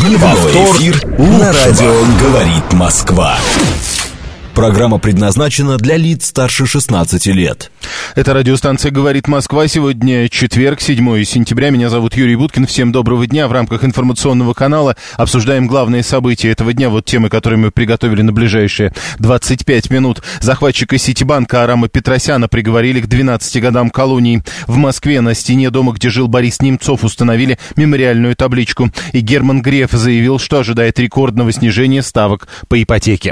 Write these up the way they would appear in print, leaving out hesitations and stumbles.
Повтор эфир на радио «Говорит Москва». Программа предназначена для лиц старше 16 лет. Это радиостанция «Говорит Москва». Сегодня четверг, 7 сентября. Меня зовут Юрий Буткин. Всем доброго дня. В рамках информационного канала обсуждаем главные события этого дня. Вот темы, которые мы приготовили на ближайшие 25 минут. Захватчика Ситибанка Арама Петросяна приговорили к 12 годам колонии. В Москве на стене дома, где жил Борис Немцов, установили мемориальную табличку. И Герман Греф заявил, что ожидает рекордного снижения ставок по ипотеке.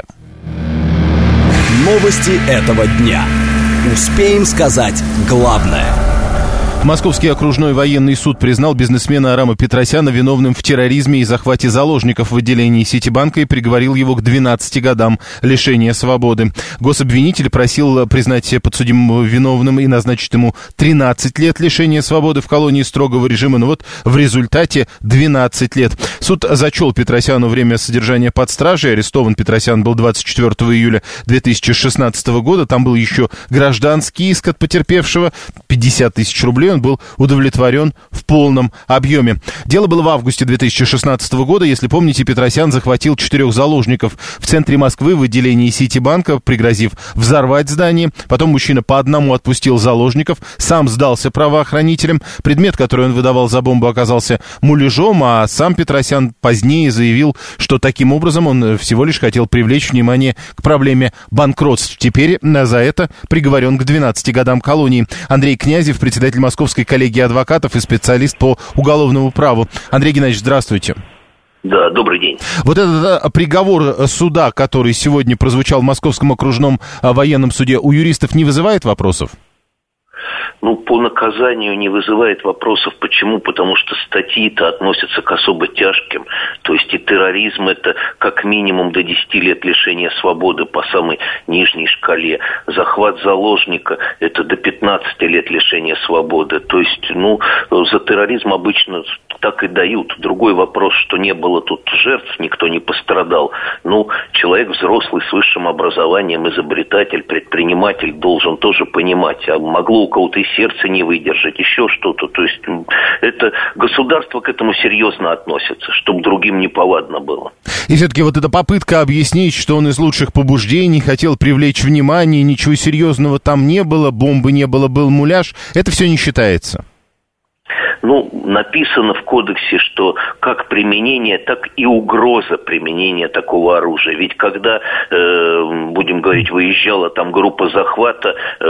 Новости этого дня. Успеем сказать главное. Московский окружной военный суд признал бизнесмена Арама Петросяна виновным в терроризме и захвате заложников в отделении Ситибанка и приговорил его к 12 годам лишения свободы. Гособвинитель просил признать подсудимого виновным и назначить ему 13 лет лишения свободы в колонии строгого режима. Но вот в результате 12 лет. Суд зачел Петросяну время содержания под стражей. Арестован Петросян был 24 июля 2016 года. Там был еще гражданский иск от потерпевшего. 50 тысяч рублей. Он был удовлетворен в полном объеме. Дело было в августе 2016 года. Если помните, Петросян захватил 4 заложников в центре Москвы в отделении Ситибанка, пригрозив взорвать здание. Потом мужчина по одному отпустил заложников, сам сдался правоохранителям. Предмет, который он выдавал за бомбу, оказался муляжом, а сам Петросян позднее заявил, что таким образом он всего лишь хотел привлечь внимание к проблеме банкротств. Теперь за это приговорен к 12 годам колонии. Андрей Князев, председатель Московской коллегии адвокатов и специалист по уголовному праву. Андрей Геннадьевич, здравствуйте. Да, добрый день. Вот этот приговор суда, который сегодня прозвучал в Московском окружном военном суде, у юристов не вызывает вопросов? По наказанию не вызывает вопросов. Почему? Потому что статьи-то относятся к особо тяжким. То есть и терроризм — это как минимум до 10 лет лишения свободы по самой нижней шкале. Захват заложника — это до 15 лет лишения свободы. То есть, за терроризм обычно так и дают. Другой вопрос, что не было тут жертв, никто не пострадал. Человек взрослый с высшим образованием, изобретатель, предприниматель должен тоже понимать, а могло у кого-то и сердце не выдержать, еще что-то. То есть это государство к этому серьезно относится, чтобы другим неповадно было. И все-таки вот эта попытка объяснить, что он из лучших побуждений хотел привлечь внимание, ничего серьезного там не было, бомбы не было, был муляж, это все не считается. Написано в кодексе, что как применение, так и угроза применения такого оружия. Ведь когда, будем говорить, выезжала там группа захвата,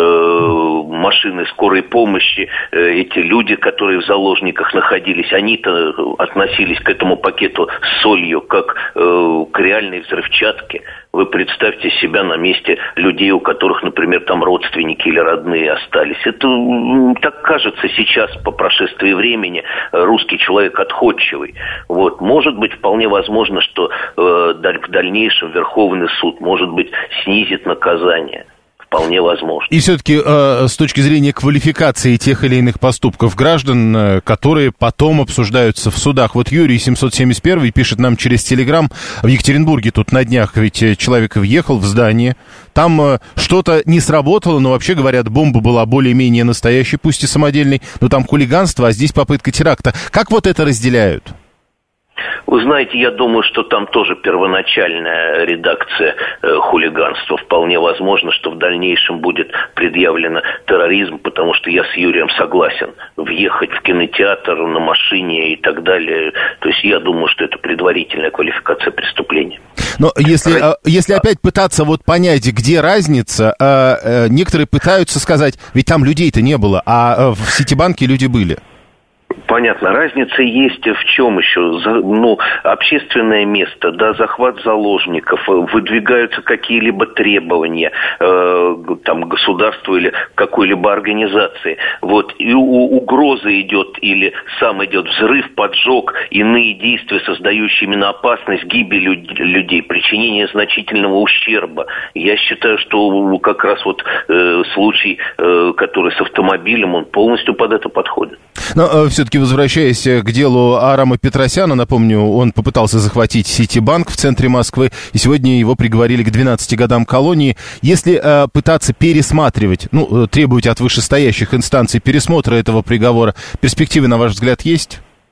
машины скорой помощи, эти люди, которые в заложниках находились, они-то относились к этому пакету с солью, как к реальной взрывчатке. Вы представьте себя на месте людей, у которых, например, там родственники или родные остались. Это так кажется сейчас, по прошествии времени, русский человек отходчивый. Может быть, вполне возможно, что в дальнейшем Верховный суд, может быть, снизит наказание. Вполне возможно. И все-таки с точки зрения квалификации тех или иных поступков граждан, которые потом обсуждаются в судах. Вот Юрий 771 пишет нам через Телеграм: в Екатеринбурге тут на днях ведь человек въехал в здание, там что-то не сработало, но вообще говорят, бомба была более-менее настоящей, пусть и самодельной, но там хулиганство, а здесь попытка теракта. Как вот это разделяют? Вы знаете, я думаю, что там тоже первоначальная редакция хулиганства. Вполне возможно, что в дальнейшем будет предъявлено терроризм, потому что я с Юрием согласен. Въехать в кинотеатр на машине и так далее. То есть я думаю, что это предварительная квалификация преступления. Но если опять пытаться понять, где разница, некоторые пытаются сказать, ведь там людей-то не было, а в Ситибанке люди были. Понятно. Разница есть в чем еще? Общественное место, захват заложников, выдвигаются какие-либо требования государству или какой-либо организации. И угроза идет или сам идет взрыв, поджог, иные действия, создающие именно опасность гибели людей, причинение значительного ущерба. Я считаю, что как раз случай, который с автомобилем, он полностью под это подходит. Но все-таки, возвращаясь к делу Арама Петросяна, напомню, он попытался захватить Ситибанк в центре Москвы, и сегодня его приговорили к 12 годам колонии. Если пытаться пересматривать, требовать от вышестоящих инстанций пересмотра этого приговора, перспективы, на ваш взгляд, есть?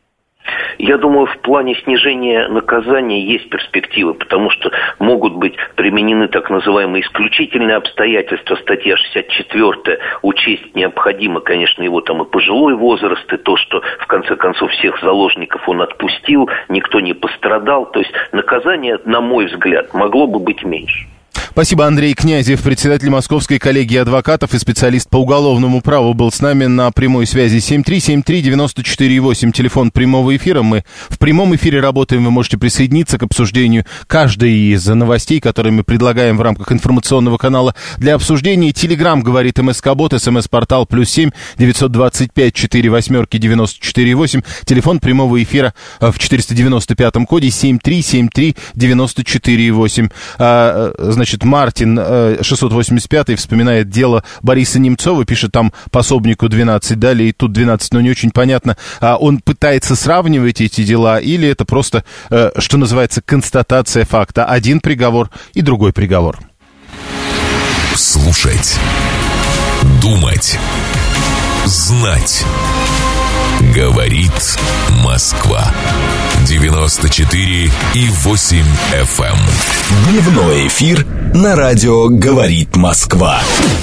Я думаю, в плане снижения наказания есть перспективы, потому что могут быть применены так называемые исключительные обстоятельства. Статья 64 учесть необходимо, конечно, его там и пожилой возраст, и то, что в конце концов всех заложников он отпустил, никто не пострадал. То есть наказание, на мой взгляд, могло бы быть меньше. Спасибо. Андрей Князев, председатель Московской коллегии адвокатов и специалист по уголовному праву, был с нами на прямой связи. 7373948, телефон прямого эфира. Мы в прямом эфире работаем, вы можете присоединиться к обсуждению каждой из новостей, которые мы предлагаем в рамках информационного канала для обсуждения. Телеграм говорит МСК-бот, СМС-портал +7 925 48 94 8, телефон прямого эфира в 495-м коде 7373 94 8. Значит, Мартин, 685-й, вспоминает дело Бориса Немцова, пишет там пособнику 12, далее и тут 12, но не очень понятно, он пытается сравнивать эти дела или это просто, что называется, констатация факта, один приговор и другой приговор. Слушать, думать, знать. Говорит Москва. 94,8 FM. Дневной эфир на радио «Говорит Москва».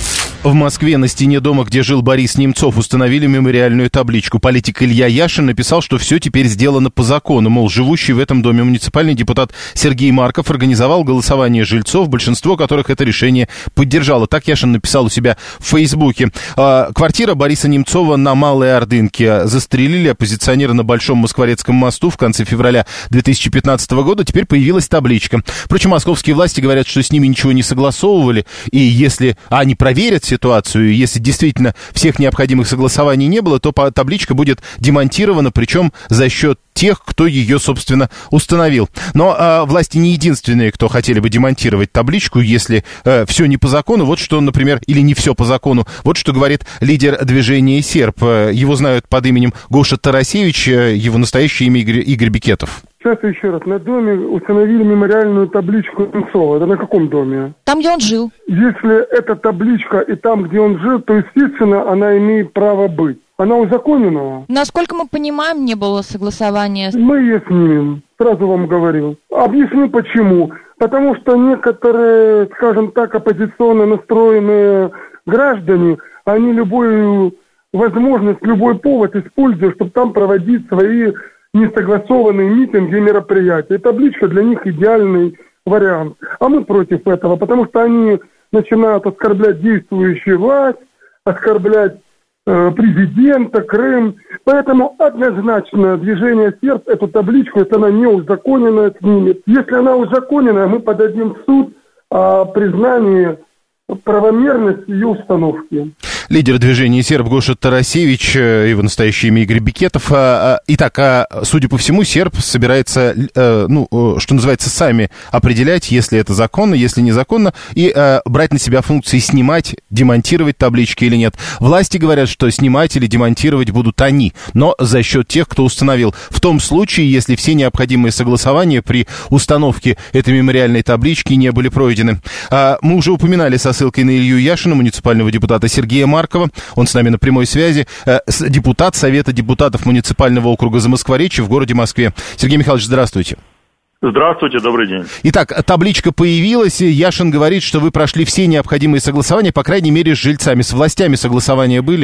В Москве на стене дома, где жил Борис Немцов, установили мемориальную табличку. Политик Илья Яшин написал, что все теперь сделано по закону. Мол, живущий в этом доме муниципальный депутат Сергей Марков организовал голосование жильцов, большинство которых это решение поддержало. Так Яшин написал у себя в Фейсбуке. Квартира Бориса Немцова на Малой Ордынке. Застрелили оппозиционера на Большом Москворецком мосту в конце февраля 2015 года. Теперь появилась табличка. Впрочем, московские власти говорят, что с ними ничего не согласовывали. И если они проверят ситуацию, если действительно всех необходимых согласований не было, то табличка будет демонтирована, причем за счет тех, кто ее, собственно, установил. Но власти не единственные, кто хотели бы демонтировать табличку, если все не по закону. Вот что, например, или не все по закону. Вот что говорит лидер движения «Серб». Его знают под именем Гоша Тарасевич, его настоящее имя Игорь Бекетов. Сейчас еще раз. На доме установили мемориальную табличку Немцова. Это на каком доме? Там, где он жил. Если эта табличка и там, где он жил, то, естественно, она имеет право быть. Она узаконена. Насколько мы понимаем, не было согласования. Мы ее снимем. Сразу вам говорил. Объясню почему. Потому что некоторые, скажем так, оппозиционно настроенные граждане, они любую возможность, любой повод используют, чтобы там проводить свои несогласованные митинги и мероприятия. И табличка для них идеальный вариант. А мы против этого, потому что они начинают оскорблять действующую власть, оскорблять президента, Крым. Поэтому однозначно движение «Серб» эту табличку, если она не узаконенная, снимет. Если она узаконенная, мы подадим в суд о признании правомерности ее установки. Лидер движения «Серб» Гоша Тарасевич, его настоящее имя Игорь Бекетов. Итак, судя по всему, «Серб» собирается, что называется, сами определять, если это законно, если незаконно, и брать на себя функции снимать, демонтировать таблички или нет. Власти говорят, что снимать или демонтировать будут они, но за счет тех, кто установил. В том случае, если все необходимые согласования при установке этой мемориальной таблички не были пройдены. Мы уже упоминали со ссылкой на Илью Яшина, муниципального депутата Сергея Маркова. Он с нами на прямой связи. Депутат Совета депутатов муниципального округа Замоскворечье в городе Москве. Сергей Михайлович, здравствуйте. Здравствуйте, добрый день. Итак, табличка появилась. Яшин говорит, что вы прошли все необходимые согласования, по крайней мере, с жильцами. С властями согласования были?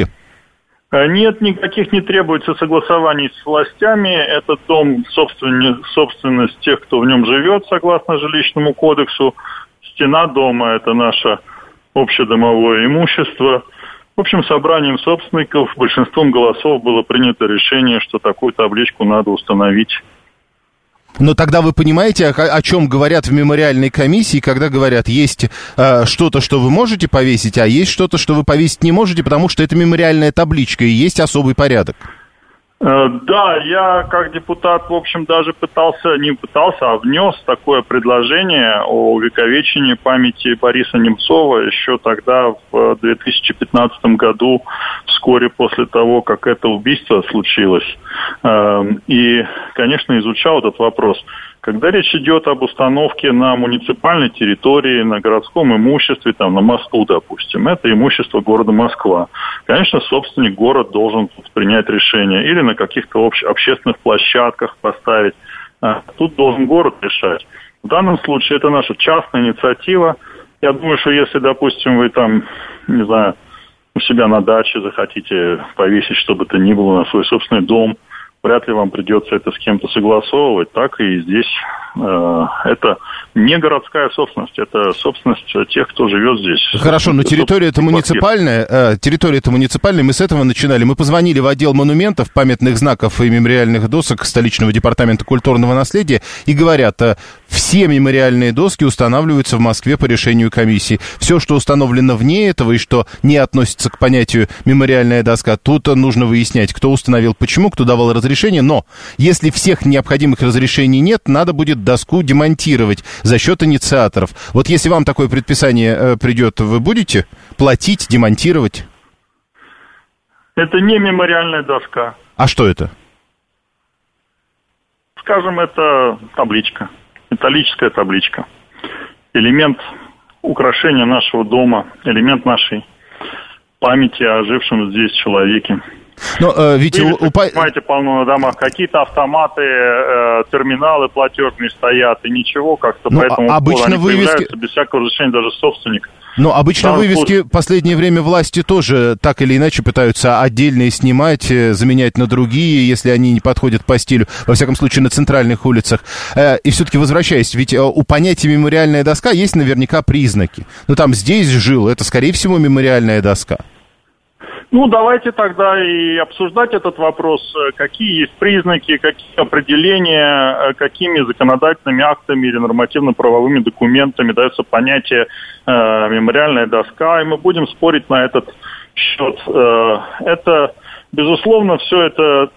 Нет, никаких не требуется согласований с властями. Этот дом собственность тех, кто в нем живет, согласно жилищному кодексу. Стена дома – это наше общедомовое имущество. В общем, собранием собственников большинством голосов было принято решение, что такую табличку надо установить. Но тогда вы понимаете, о чем говорят в мемориальной комиссии, когда говорят, есть что-то, что вы можете повесить, а есть что-то, что вы повесить не можете, потому что это мемориальная табличка и есть особый порядок. Да, я как депутат, в общем, даже внес такое предложение о увековечении памяти Бориса Немцова еще тогда, в 2015 году, вскоре после того, как это убийство случилось. И, конечно, изучал этот вопрос. Когда речь идет об установке на муниципальной территории, на городском имуществе, там, на мосту, допустим, это имущество города Москва. Конечно, собственник город должен тут принять решение или на каких-то общественных площадках поставить. Тут должен город решать. В данном случае это наша частная инициатива. Я думаю, что если, допустим, вы там, не знаю, у себя на даче захотите повесить, чтобы это ни было, на свой собственный дом, вряд ли вам придется это с кем-то согласовывать. Так и здесь это не городская собственность, это собственность тех, кто живет здесь. Хорошо, но территория-то муниципальная, мы с этого начинали. Мы позвонили в отдел монументов, памятных знаков и мемориальных досок столичного департамента культурного наследия и говорят, все мемориальные доски устанавливаются в Москве по решению комиссии. Все, что установлено вне этого и что не относится к понятию мемориальная доска, тут нужно выяснять, кто установил, почему, кто давал разрешение. Но если всех необходимых разрешений нет, надо будет доску демонтировать за счет инициаторов. Вот если вам такое предписание придет, вы будете платить, демонтировать? Это не мемориальная доска. А что это? Скажем, это табличка. Металлическая табличка. Элемент украшения нашего дома, элемент нашей памяти о жившем здесь человеке. Но, ведь понимаете, полно на домах. Какие-то автоматы, терминалы платежные стоят, и ничего как-то по этому поводу они появляются без всякого разрешения даже собственника. Но обычно вывески в последнее время власти тоже так или иначе пытаются отдельные снимать, заменять на другие, если они не подходят по стилю, во всяком случае на центральных улицах. И все-таки возвращаясь, ведь у понятия мемориальная доска есть наверняка признаки. Ну там здесь жил, это скорее всего мемориальная доска. Ну, давайте тогда и обсуждать этот вопрос, какие есть признаки, какие определения, какими законодательными актами или нормативно-правовыми документами дается понятие мемориальная доска, и мы будем спорить на этот счет. Это, безусловно, все это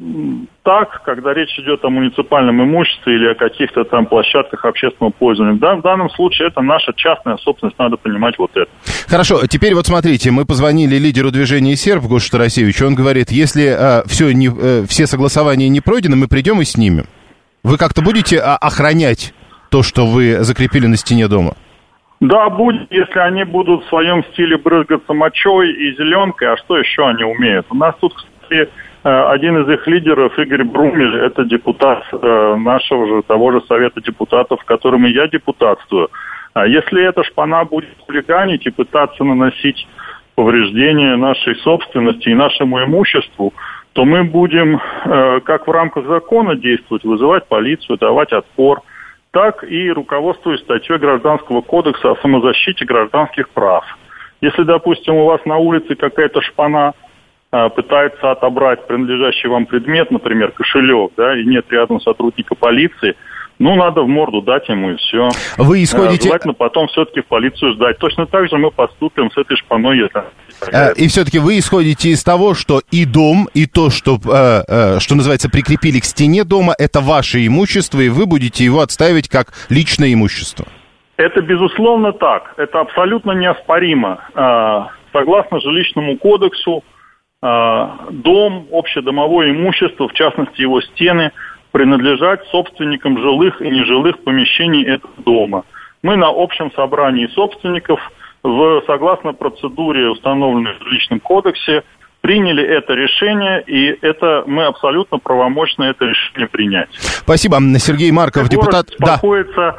так, когда речь идет о муниципальном имуществе или о каких-то там площадках общественного пользования. Да, в данном случае это наша частная собственность, надо понимать вот это. Хорошо, теперь вот смотрите, мы позвонили лидеру движения «Серб» Гоше Тарасевичу, он говорит, если все согласования не пройдены, мы придем и снимем. Вы как-то будете охранять то, что вы закрепили на стене дома? Да, будет, если они будут в своем стиле брызгаться мочой и зеленкой, а что еще они умеют? У нас тут, кстати, один из их лидеров, Игорь Брумель, это депутат нашего же, того же Совета депутатов, в котором и я депутатствую. А если эта шпана будет хулиганить и пытаться наносить повреждения нашей собственности и нашему имуществу, то мы будем, как в рамках закона действовать, вызывать полицию, давать отпор, так и руководствуясь статьей Гражданского кодекса о самозащите гражданских прав. Если, допустим, у вас на улице какая-то шпана пытается отобрать принадлежащий вам предмет, например, кошелек, да, и нет рядом сотрудника полиции, ну, надо в морду дать ему, и все. Вы исходите... Желательно потом все-таки в полицию сдать. Точно так же мы поступим с этой шпаной. И все-таки вы исходите из того, что и дом, и то, что называется, прикрепили к стене дома, это ваше имущество, и вы будете его отстаивать как личное имущество. Это, безусловно, так. Это абсолютно неоспоримо. Согласно жилищному кодексу, дом, общедомовое имущество, в частности его стены, принадлежать собственникам жилых и нежилых помещений этого дома. Мы на общем собрании собственников, согласно процедуре, установленной в жилищном кодексе, приняли это решение, и это мы абсолютно правомочны это решение принять. Спасибо. Сергей Марков, депутат... Беспокоиться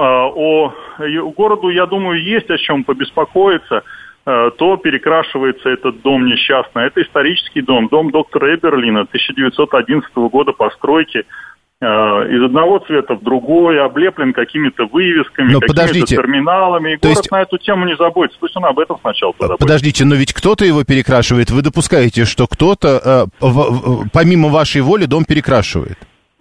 городу, я думаю, есть о чем побеспокоиться. То перекрашивается этот дом несчастный. Это исторический дом доктора Эберлина 1911 года постройки. Из одного цвета в другой, облеплен какими-то вывесками, какими-то терминалами. И город есть... на эту тему не заботится. Пусть он об этом сначала позаботится. Подождите, но ведь кто-то его перекрашивает. Вы допускаете, что кто-то, помимо вашей воли, дом перекрашивает?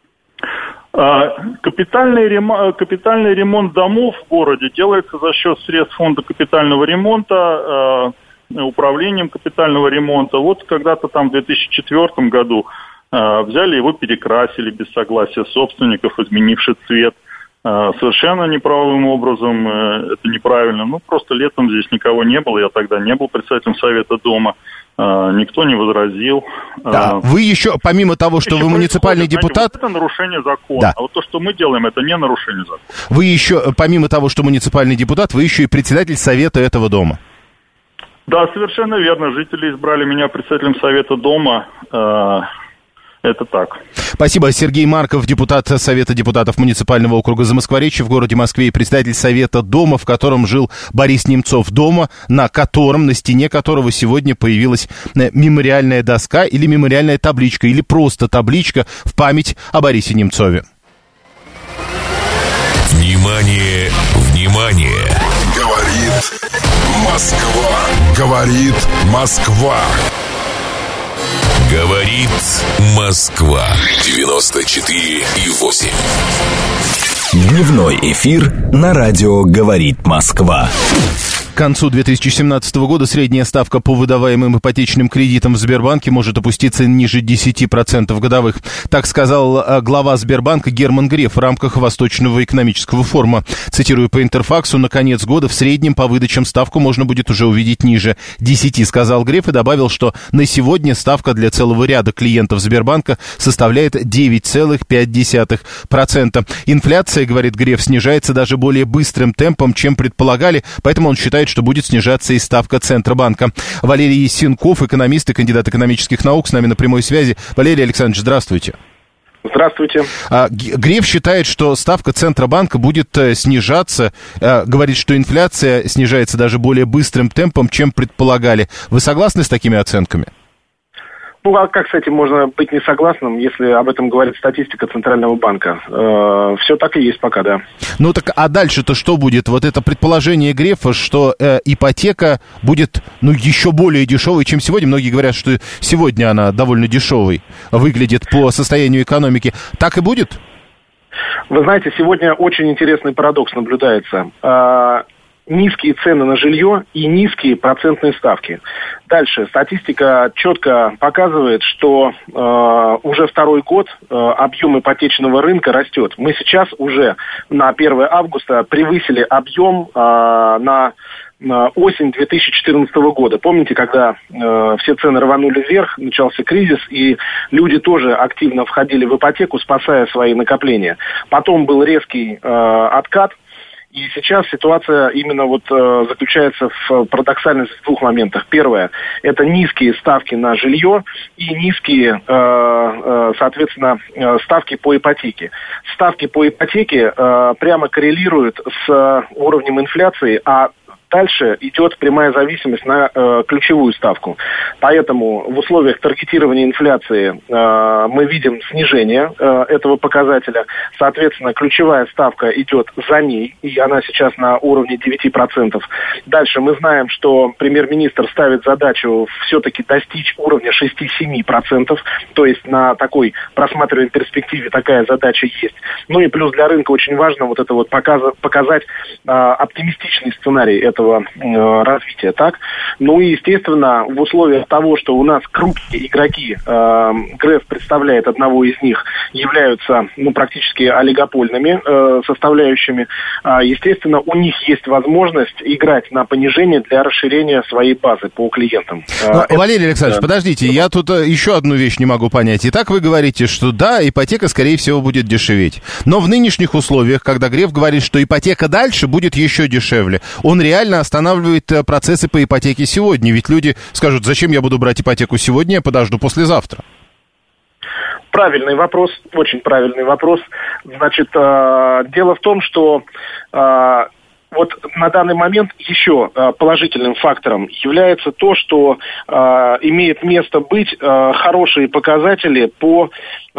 Капитальный ремонт домов в городе делается за счет средств фонда капитального ремонта, управлением капитального ремонта. Вот когда-то там в 2004 году взяли его, перекрасили без согласия собственников, изменивший цвет. совершенно неправовым образом, это неправильно. Ну, просто летом здесь никого не было, я тогда не был председателем Совета Дома, никто не возразил. Да, вы еще, помимо того, что вы муниципальный депутат... Вот это нарушение закона, да. А вот то, что мы делаем, это не нарушение закона. Вы еще, помимо того, что муниципальный депутат, вы еще и председатель Совета этого дома. Да, совершенно верно, жители избрали меня председателем Совета Дома. Это так. Спасибо. Сергей Марков, депутат Совета депутатов муниципального округа Замоскворечье в городе Москве и председатель Совета Дома, в котором жил Борис Немцов. Дома, на стене которого сегодня появилась мемориальная доска или мемориальная табличка, или просто табличка в память о Борисе Немцове. Внимание, внимание! Говорит Москва. Говорит Москва. Говорит Москва. 94,8. Дневной эфир на радио «Говорит Москва». К концу 2017 года средняя ставка по выдаваемым ипотечным кредитам в Сбербанке может опуститься ниже 10% годовых. Так сказал глава Сбербанка Герман Греф в рамках Восточного экономического форума. Цитирую по Интерфаксу, на конец года в среднем по выдачам ставку можно будет уже увидеть ниже 10, сказал Греф и добавил, что на сегодня ставка для целого ряда клиентов Сбербанка составляет 9,5%. Инфляция, говорит Греф, снижается даже более быстрым темпом, чем предполагали, поэтому он считает, что будет снижаться и ставка Центробанка. Валерий Синков, экономист и кандидат экономических наук, с нами на прямой связи. Валерий Александрович, здравствуйте. Здравствуйте. Греф считает, что ставка Центробанка будет снижаться, говорит, что инфляция снижается даже более быстрым темпом, чем предполагали. Вы согласны с такими оценками? Ну, а как с этим можно быть не согласным, если об этом говорит статистика Центрального банка? Все так и есть пока, да. Ну так, а дальше-то что будет? Вот это предположение Грефа, что ипотека будет, еще более дешевой, чем сегодня. Многие говорят, что сегодня она довольно дешевой выглядит по состоянию экономики. Так и будет? Вы знаете, сегодня очень интересный парадокс наблюдается. Низкие цены на жилье и низкие процентные ставки. Дальше статистика четко показывает, что уже второй год объем ипотечного рынка растет. Мы сейчас уже на 1 августа превысили объем на осень 2014 года. Помните, когда все цены рванули вверх, начался кризис, и люди тоже активно входили в ипотеку, спасая свои накопления. Потом был резкий откат. И сейчас ситуация именно заключается в парадоксальности в двух моментах. Первое – это низкие ставки на жилье и низкие, соответственно, ставки по ипотеке. Ставки по ипотеке прямо коррелируют с уровнем инфляции, а дальше идет прямая зависимость на ключевую ставку. Поэтому в условиях таргетирования инфляции мы видим снижение этого показателя. Соответственно, ключевая ставка идет за ней, и она сейчас на уровне 9%. Дальше мы знаем, что премьер-министр ставит задачу все-таки достичь уровня 6-7%. То есть на такой просматриваемой перспективе такая задача есть. Ну и плюс для рынка очень важно показать оптимистичный сценарий этого развития, так? Ну и, естественно, в условиях того, что у нас крупные игроки, Греф представляет одного из них, являются, практически олигопольными составляющими, естественно, у них есть возможность играть на понижение для расширения своей базы по клиентам. Валерий Александрович, подождите, я тут еще одну вещь не могу понять. Итак, вы говорите, что да, ипотека, скорее всего, будет дешеветь. Но в нынешних условиях, когда Греф говорит, что ипотека дальше будет еще дешевле, он реально останавливает процессы по ипотеке сегодня. Ведь люди скажут, зачем я буду брать ипотеку сегодня, я подожду послезавтра. Правильный вопрос, очень правильный вопрос. Значит, дело в том, что вот на данный момент еще положительным фактором является то, что имеет место быть хорошие показатели по,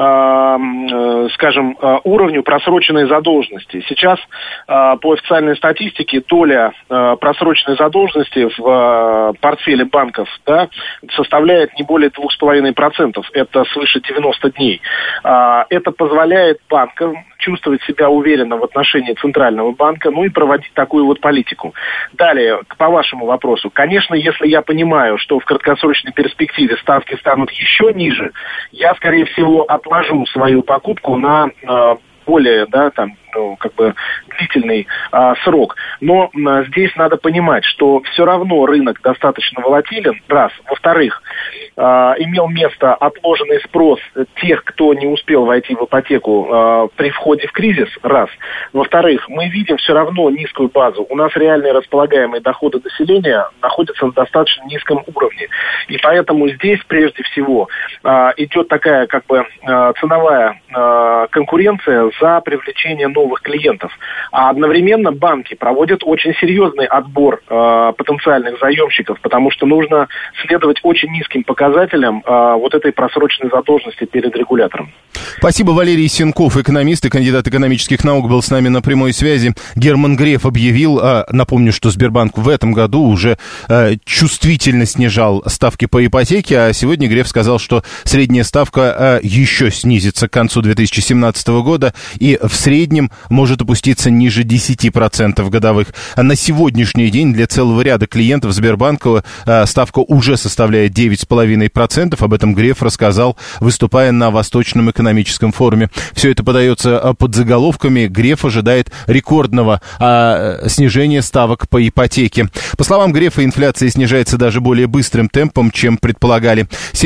скажем, уровню просроченной задолженности. Сейчас по официальной статистике доля просроченной задолженности в портфеле банков, да, составляет не более 2,5%. Это свыше 90 дней. Это позволяет банкам чувствовать себя уверенно в отношении Центрального банка, ну и проводить такую вот политику. Далее, по вашему вопросу. Конечно, если я понимаю, что в краткосрочной перспективе ставки станут еще ниже, я, скорее всего, отложу свою покупку на более, длительный срок. Но здесь надо понимать, что все равно рынок достаточно волатилен, раз. Во-вторых, имел место отложенный спрос тех, кто не успел войти в ипотеку при входе в кризис, раз. Во-вторых, мы видим все равно низкую базу. У нас реальные располагаемые доходы населения находятся на достаточно низком уровне. И поэтому здесь, прежде всего, идет такая ценовая конкуренция за привлечение новых клиентов. А одновременно банки проводят очень серьезный отбор потенциальных заемщиков, потому что нужно следовать очень низким показателям этой просроченной задолженности перед регулятором. Спасибо. Валерий Сенков, экономист и кандидат экономических наук, был с нами на прямой связи. Герман Греф объявил, напомню, что Сбербанк в этом году уже чувствительно снижал ставки по ипотеке, а сегодня Греф сказал, что средняя ставка еще снизится к концу 2017 года и в среднем может опуститься ниже 10% годовых. А на сегодняшний день для целого ряда клиентов Сбербанка ставка уже составляет 9,5%. Об этом Греф рассказал, выступая на Восточном экономическом форуме. Все это подается под заголовками: Греф ожидает рекордного снижения ставок по ипотеке. По словам Грефа, инфляция снижается даже более быстрым темпом, чем предполагали.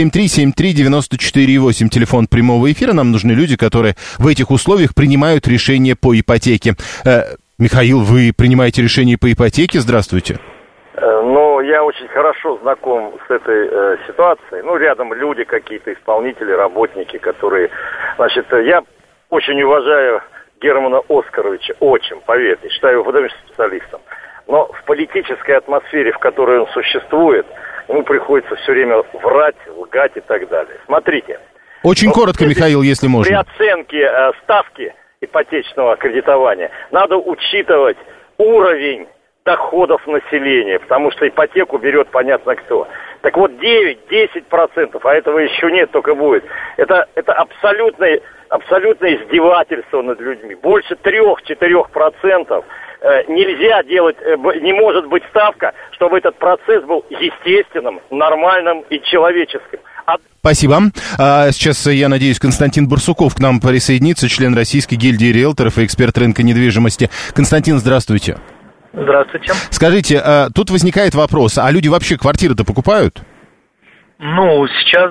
7373948, телефон прямого эфира. Нам нужны люди, которые в этих условиях принимают решения по ипотеке. Михаил, вы принимаете решения по ипотеке? Здравствуйте. Я очень хорошо знаком с этой ситуацией. Рядом люди какие-то, исполнители, работники, которые... я очень уважаю Германа Оскаровича, очень, поверьте, считаю его выдающимся специалистом. Но в политической атмосфере, в которой он существует, ему приходится все время врать, лгать и так далее. Смотрите. Очень коротко, Михаил, если можно. При оценке ставки ипотечного кредитования надо учитывать уровень доходов населения, потому что ипотеку берет понятно кто. Так вот, 9-10%, а этого еще нет, только будет. Это абсолютное издевательство над людьми. Больше 3-4% нельзя делать, не может быть ставка, чтобы этот процесс был естественным, нормальным и человеческим. Спасибо. Сейчас, я надеюсь, Константин Барсуков к нам присоединится, член Российской гильдии риэлторов и эксперт рынка недвижимости. Константин, здравствуйте. Здравствуйте. Скажите, тут возникает вопрос, а люди вообще квартиры-то покупают? Сейчас,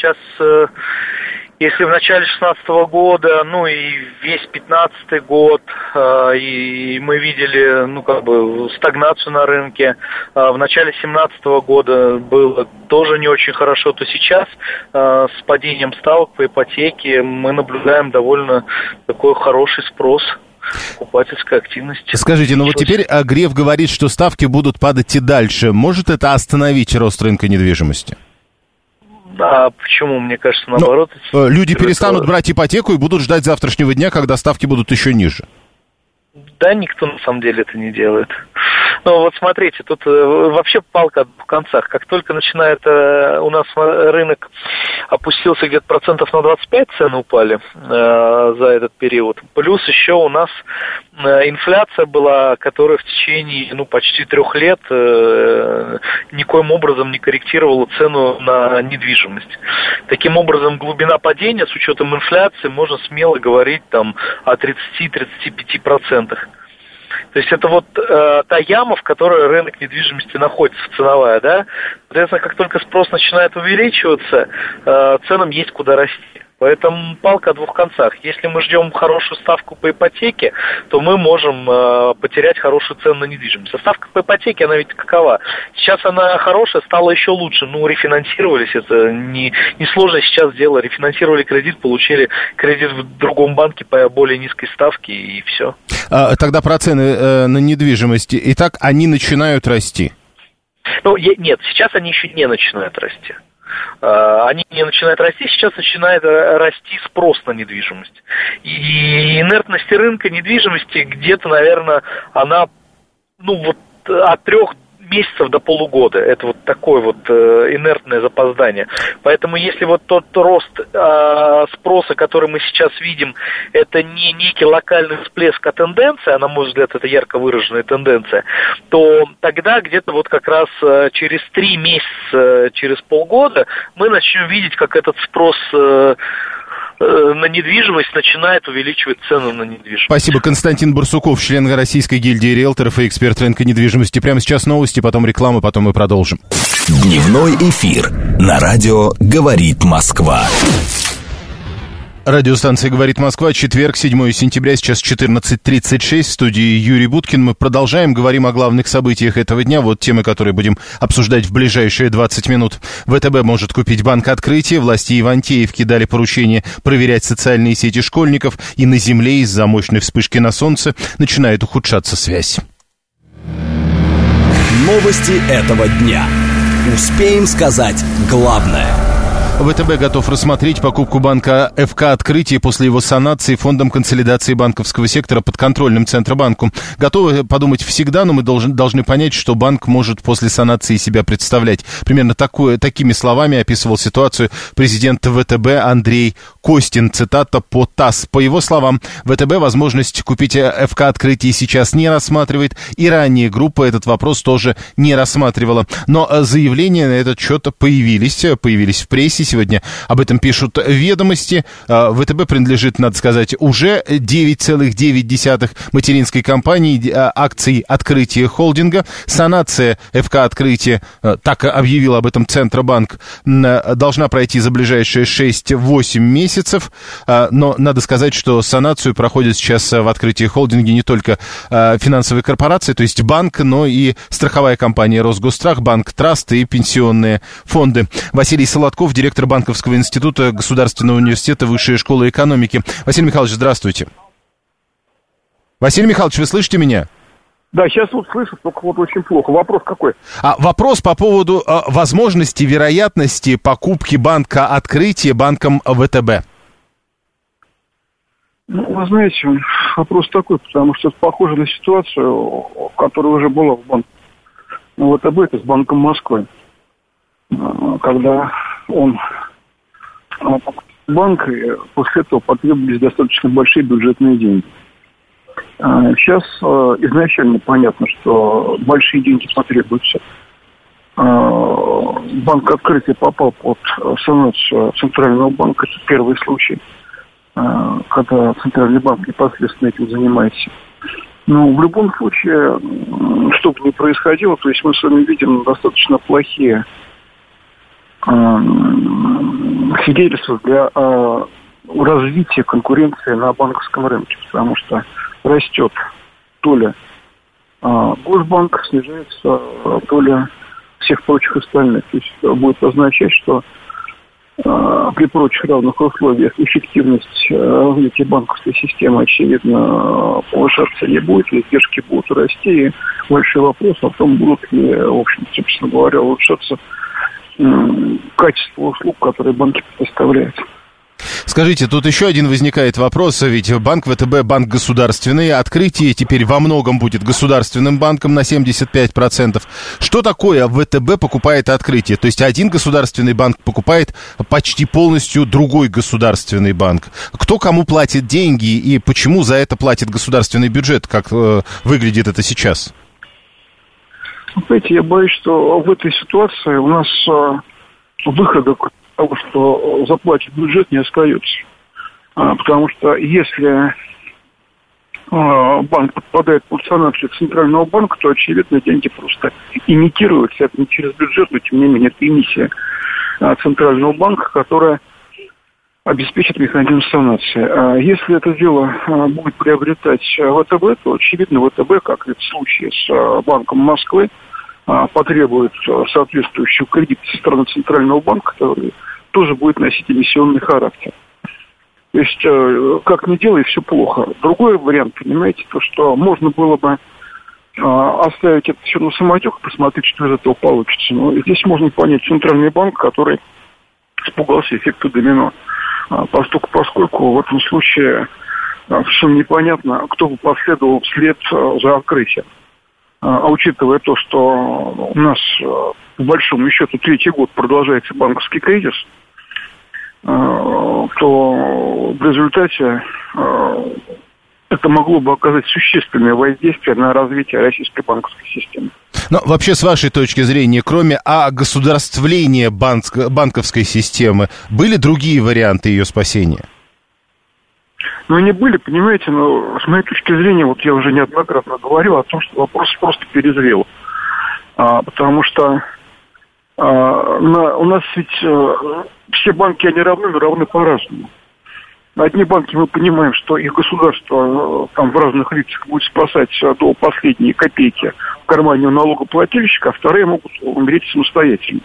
если в начале 2016 года, и весь 2015 год, и мы видели, стагнацию на рынке, в начале 2017 года было тоже не очень хорошо, то сейчас с падением ставок по ипотеке мы наблюдаем довольно такой хороший спрос. Покупательской активности. Скажите, теперь Греф говорит, что ставки будут падать и дальше. Может это остановить рост рынка недвижимости? Да, почему? Мне кажется, наоборот. Люди перестанут брать ипотеку и будут ждать завтрашнего дня, когда ставки будут еще ниже. Да, никто на самом деле это не делает. Смотрите, тут вообще палка о двух концах. Как только начинает у нас рынок опустился где-то процентов на 25, цены упали за этот период. Плюс еще у нас инфляция была, которая в течение почти 3 лет никоим образом не корректировала цену на недвижимость. Таким образом, глубина падения с учетом инфляции можно смело говорить о 30-35%. То есть это та яма, в которой рынок недвижимости находится, ценовая, да. Соответственно, как только спрос начинает увеличиваться, ценам есть куда расти. Поэтому палка о двух концах. Если мы ждем хорошую ставку по ипотеке, то мы можем потерять хорошую цену на недвижимость. А ставка по ипотеке, она ведь какова? Сейчас она хорошая, стала еще лучше. Рефинансировались, это не сложно сейчас дело. Рефинансировали кредит, получили кредит в другом банке по более низкой ставке, и все. Тогда про цены на недвижимость. Итак, они начинают расти? Нет, сейчас они еще не начинают расти. Они не начинают расти, сейчас начинает расти спрос на недвижимость. И инертность рынка недвижимости где-то, наверное, она от 3 месяцев до полугода. Это такое инертное запоздание. Поэтому если тот рост спроса, который мы сейчас видим, это не некий локальный всплеск, а тенденция, а на мой взгляд, это ярко выраженная тенденция, то тогда где-то как раз через 3 месяца, через полгода мы начнем видеть, как этот спрос на недвижимость начинает увеличивать цену на недвижимость. Спасибо. Константин Барсуков, член Российской гильдии риэлторов и эксперт рынка недвижимости. Прямо сейчас новости, потом реклама, потом мы продолжим. Дневной эфир на радио «Говорит Москва». Радиостанция «Говорит Москва», четверг, 7 сентября, сейчас 14:36, в студии Юрий Буткин. Мы продолжаем, говорим о главных событиях этого дня. Вот темы, которые будем обсуждать в ближайшие 20 минут. ВТБ может купить банк «Открытие». Власти Ивантеевки дали поручение проверять социальные сети школьников. И на земле из-за мощной вспышки на солнце начинает ухудшаться связь. Новости этого дня. Успеем сказать главное. ВТБ готов рассмотреть покупку банка ФК «Открытие» после его санации фондом консолидации банковского сектора подконтрольным Центробанку. Готовы подумать всегда, но мы должны понять, что банк может после санации себя представлять. Примерно такими словами описывал ситуацию президент ВТБ Андрей Костин. Цитата по ТАСС. По его словам, ВТБ возможность купить ФК «Открытие» сейчас не рассматривает, и ранее группа этот вопрос тоже не рассматривала. Но заявления на этот счет появились в прессе. Сегодня об этом пишут «Ведомости». ВТБ принадлежит, надо сказать, уже 9,9 материнской компании акций «Открытие» холдинга. Санация ФК «Открытие», так объявил об этом Центробанк, должна пройти за ближайшие 6-8 месяцев. Но надо сказать, что санацию проходит сейчас в «Открытие» холдинге не только финансовые корпорации, то есть банк, но и страховая компания «Росгосстрах», банк «Траст» и пенсионные фонды. Василий Солодков, директор Банковского института Государственного университета Высшей школы экономики. Василий Михайлович, здравствуйте. Василий Михайлович, вы слышите меня? Да, сейчас вот слышу, только вот очень плохо. Вопрос какой? Вопрос по поводу возможности, вероятности покупки банка «Открытие» банком ВТБ. Ну, вы знаете, вопрос такой, потому что это похоже на ситуацию, которая уже была в банке ВТБ, это с Банком Москвы. Когда он банк, и после этого потребовались достаточно большие бюджетные деньги. Сейчас изначально понятно, что большие деньги потребуются. Банк «Открытие» попал под санацию Центрального банка. Это первый случай, когда Центральный банк непосредственно этим занимается. Но в любом случае, что бы ни происходило, то есть мы с вами видим достаточно плохие свидетельства для развития конкуренции на банковском рынке, потому что растет доля Госбанка, снижается доля всех прочих остальных. То есть будет означать, что при прочих равных условиях эффективность развития банковской системы, очевидно, повышаться не будет, издержки будут расти, и большой вопрос о том, будут ли, в общем, собственно говоря, улучшаться качество услуг, которые банки предоставляют. Скажите, тут еще один возникает вопрос, ведь банк ВТБ банк государственный, «Открытие» теперь во многом будет государственным банком на 75%. Что такое ВТБ покупает «Открытие»? То есть один государственный банк покупает почти полностью другой государственный банк. Кто кому платит деньги и почему за это платит государственный бюджет? Как выглядит это сейчас? Знаете, я боюсь, что в этой ситуации у нас выхода к того, что заплатит бюджет, не остается. Потому что если банк подпадает под санацию Центрального банка, то, очевидно, деньги просто имитируются. Это не через бюджет, но, тем не менее, это эмиссия Центрального банка, которая обеспечит механизм санации. Если это дело будет приобретать ВТБ, то, очевидно, ВТБ, как и в случае с Банком Москвы, потребует соответствующего кредита со стороны Центрального банка, который тоже будет носить эмиссионный характер. То есть, как ни делай, все плохо. Другой вариант, понимаете, то, что можно было бы оставить это все на самотек и посмотреть, что из этого получится. Но здесь можно понять Центральный банк, который испугался эффекта домино. Поскольку в этом случае всем непонятно, кто бы последовал вслед за «Открытием». А учитывая то, что у нас, по большому счету, третий год продолжается банковский кризис, то в результате это могло бы оказать существенное воздействие на развитие российской банковской системы. Но вообще, с вашей точки зрения, кроме огосударствления банковской системы, были другие варианты ее спасения? Но они были, понимаете, но с моей точки зрения, вот я уже неоднократно говорил о том, что вопрос просто перезрел. Потому что у нас ведь все банки, они равны, но равны по-разному. Одни банки, мы понимаем, что их государство там в разных лицах будет спасать до последней копейки в кармане у налогоплательщика, а вторые могут умереть самостоятельно.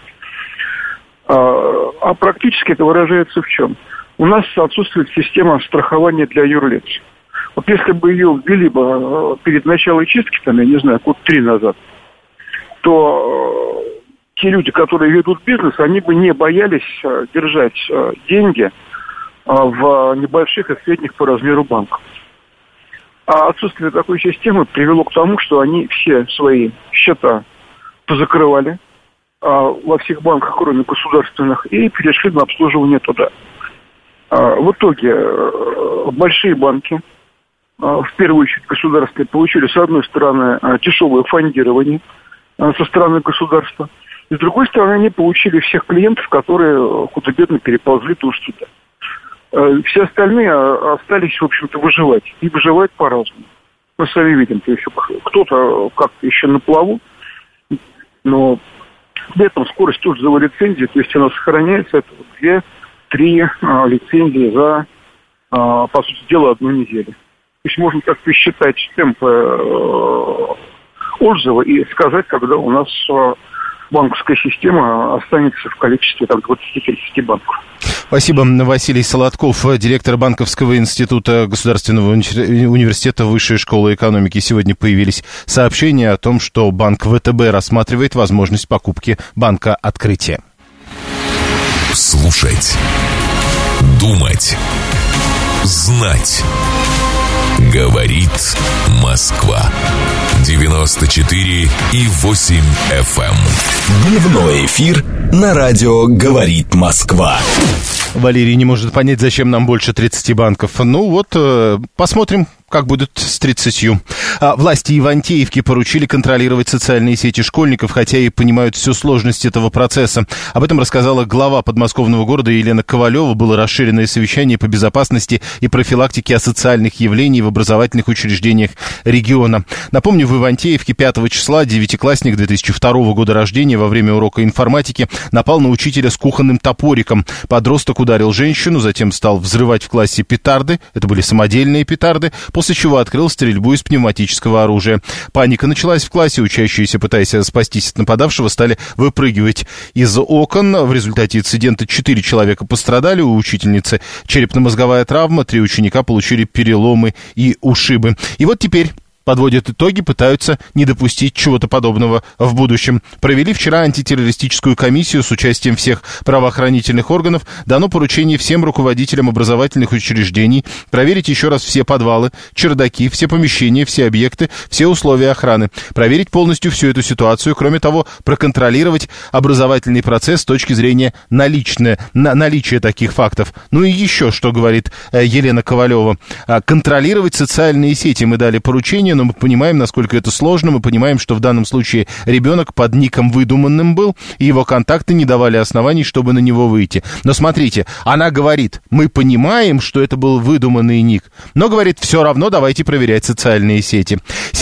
А практически это выражается в чем? У нас отсутствует система страхования для юрлиц. Вот если бы ее ввели бы перед началом чистки, там, я не знаю, год 3 назад, то те люди, которые ведут бизнес, они бы не боялись держать деньги в небольших и средних по размеру банках. А отсутствие такой системы привело к тому, что они все свои счета позакрывали во всех банках, кроме государственных, и перешли на обслуживание туда. В итоге большие банки, в первую очередь государственные, получили, с одной стороны, дешевое фондирование со стороны государства, и с другой стороны, они получили всех клиентов, которые худо-бедно переползли тоже туда. Все остальные остались, в общем-то, выживать. И выживать по-разному. Мы сами видим, то есть кто-то как-то еще на плаву, но при этом скорость отзыва лицензии, то есть она сохраняется, это 2-3 лицензии за, по сути дела, 1 неделю. То есть можно как-то считать темпы отзыва и сказать, когда у нас банковская система останется в количестве там 20-30 банков. Спасибо. Василий Солодков, директор Банковского института Государственного университета Высшей школы экономики. Сегодня появились сообщения о том, что банк ВТБ рассматривает возможность покупки банка «Открытие». Слушать, думать, знать. Говорит Москва. 94,8 FM. Дневной эфир на радио «Говорит Москва». Валерий не может понять, зачем нам больше 30 банков. Ну вот, посмотрим, как будет с 30. Власти Ивантеевки поручили контролировать социальные сети школьников, хотя и понимают всю сложность этого процесса. Об этом рассказала глава подмосковного города Елена Ковалева. Было расширенное совещание по безопасности и профилактике асоциальных явлений в образовательных учреждениях региона. Напомню, в Ивантеевке 5 числа 9-классник 2002 года рождения во время урока информатики напал на учителя с кухонным топориком. Подросток ударил женщину, затем стал взрывать в классе петарды. Это были самодельные петарды, после чего открыл стрельбу из пневматического оружия. Паника началась в классе, учащиеся, пытаясь спастись от нападавшего, стали выпрыгивать из окон. В результате инцидента 4 человека пострадали, у учительницы черепно-мозговая травма, 3 ученика получили переломы и ушибы. И вот теперь подводят итоги, пытаются не допустить чего-то подобного в будущем. Провели вчера антитеррористическую комиссию с участием всех правоохранительных органов. Дано поручение всем руководителям образовательных учреждений проверить еще раз все подвалы, чердаки, все помещения, все объекты, все условия охраны. Проверить полностью всю эту ситуацию. Кроме того, проконтролировать образовательный процесс с точки зрения наличия таких фактов. Ну и еще, что говорит Елена Ковалева. Контролировать социальные сети. Мы дали поручение, но мы понимаем, насколько это сложно, мы понимаем, что в данном случае ребенок под ником выдуманным был, и его контакты не давали оснований, чтобы на него выйти. Но смотрите, она говорит, мы понимаем, что это был выдуманный ник, но говорит, все равно давайте проверять социальные сети.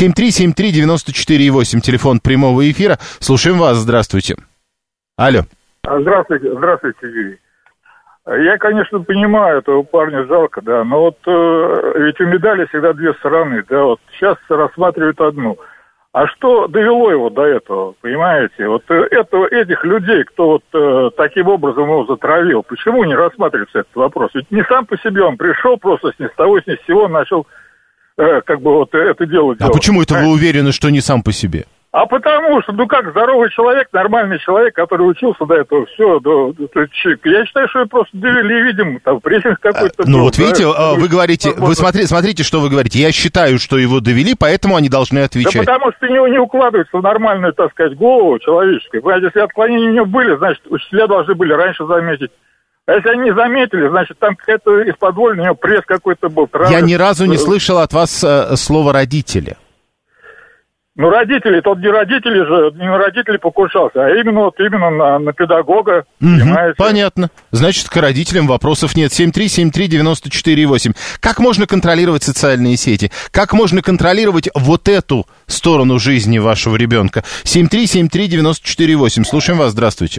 7373948, телефон прямого эфира. Слушаем вас, здравствуйте. Алло. Здравствуйте, Юрий. Я, конечно, понимаю, этого парня жалко, да, но вот ведь у медали всегда 2 стороны, да, вот сейчас рассматривают одну. А что довело его до этого, понимаете? Вот этих людей, кто вот таким образом его затравил, почему не рассматривается этот вопрос? Ведь не сам по себе он пришел, просто ни с того, ни с сего начал как бы вот это дело делать. А почему это вы уверены, что не сам по себе? А потому что, как здоровый человек, нормальный человек, который учился до этого, все, я считаю, что просто довели, видимо, там прессинг какой-то. Ну вот видите, вы говорите, вы смотрите, что вы говорите. Я считаю, что его довели, поэтому они должны отвечать. Да потому что не укладывается в нормальную, так сказать, голову человеческую. Понимаете, если отклонения у него были, значит, учителя должны были раньше заметить. А если они не заметили, значит, там какая-то из-под-волья у него пресс какой-то был. Я ни разу не слышал от вас слова «родители». Ну, родители, тот не родители же, не на родителей покушался, а именно на педагога. Угу, понятно. Значит, к родителям вопросов нет. 7373948. Как можно контролировать социальные сети? Как можно контролировать вот эту сторону жизни вашего ребенка? 7373948. Слушаем вас, здравствуйте.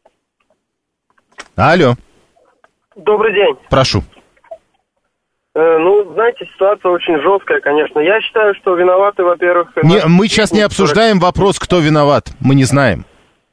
Алло. Добрый день. Прошу. Ну, знаете, ситуация очень жесткая, конечно. Я считаю, что виноваты, во-первых... Мы сейчас не обсуждаем вопрос, кто виноват. Мы не знаем.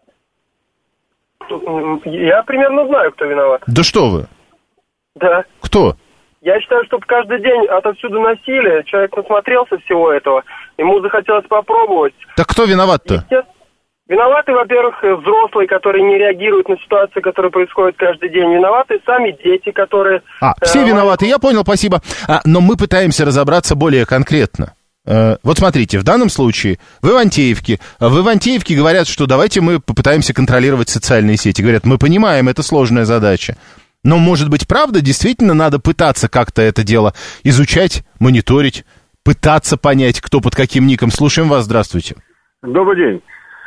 Я примерно знаю, кто виноват. Да что вы? Да. Кто? Я считаю, что каждый день отовсюду насилие, человек насмотрелся всего этого, ему захотелось попробовать. Так кто виноват-то? Виноваты, во-первых, взрослые, которые не реагируют на ситуацию, которая происходит каждый день. Виноваты сами дети, которые... Все виноваты, я понял, спасибо. Но мы пытаемся разобраться более конкретно. Вот смотрите, в данном случае вы в Антеевке. В Антеевке говорят, что давайте мы попытаемся контролировать социальные сети. Говорят, мы понимаем, это сложная задача. Но, может быть, правда, действительно надо пытаться как-то это дело изучать, мониторить, пытаться понять, кто под каким ником. Слушаем вас, здравствуйте. Добрый день.